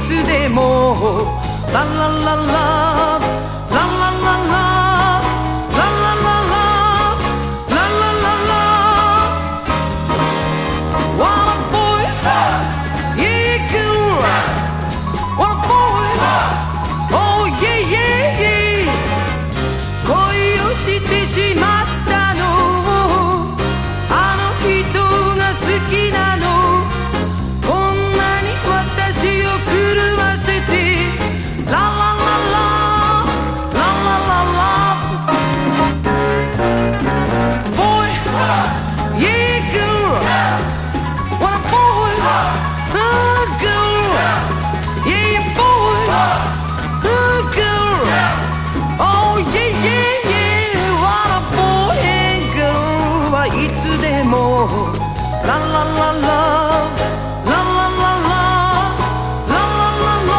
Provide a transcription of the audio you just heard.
つでもラララララララしてしまったのあの人が好きなのこんなに私を狂わせてララララララララ Boy, yeah girl What a boy, oh girl Yeah boy, oh girl Oh yeah yeahいつでもララララ